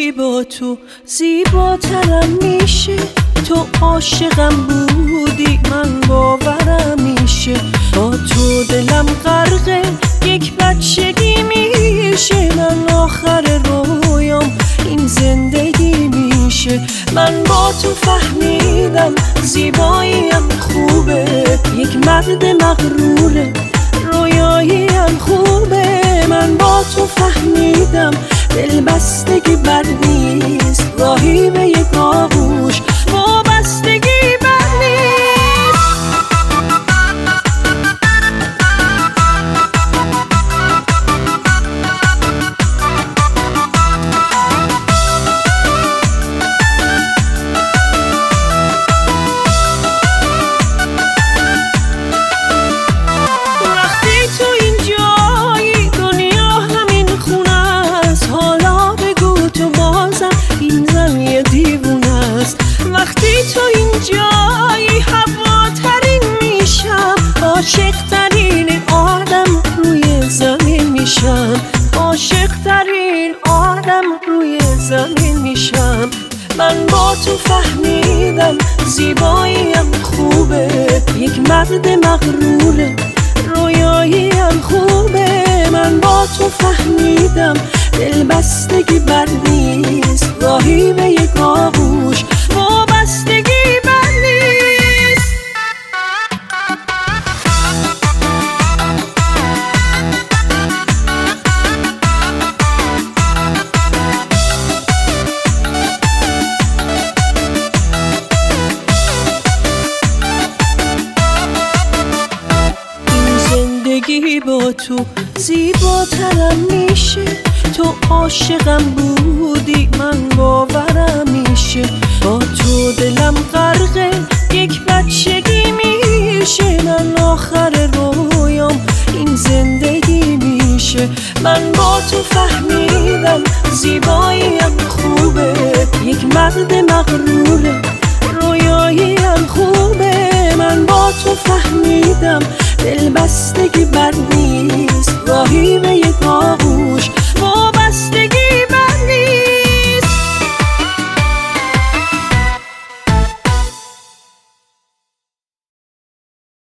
زندگی با تو زیباترم میشه. تو عاشقم بودی من باورم میشه. با تو دلم غرقه یک بچگی میشه. من آخر رویام این زندگی میشه. من با تو فهمیدم زیباییم خوبه. یک مرد مغروره رویاییم خوبه. من با تو فهمیدم دل بستگی بر نیست. راهی به یک آغوش وابستگی بر نیست. وقتی تو اینجایی دنیا همین خونه است. حالا بگو تو بازم این زمین دیوونه است. وقتی تو اینجایی هواترین میشم. عاشق ترین آدم روی زمین میشم. عاشق ترین آدم روی زمین میشم. من با تو فهمیدم زیباییم خوبه. یک مرد مغروره رویاییم خوبه. من با تو فهمیدم دل بستگی بر نیست. راهی به یک آغوش وابستگی بر نیست. این زندگی با تو زیباترم میشه. تو عاشقم بودی من باورم میشه. با تو دلم غرقه یک بچگی میشه. من آخر رویام این زندگی میشه. من با تو فهمیدم زیباییم خوبه. یک مرد مغروره رویاییم خوبه. من با تو فهمیدم دل بستگی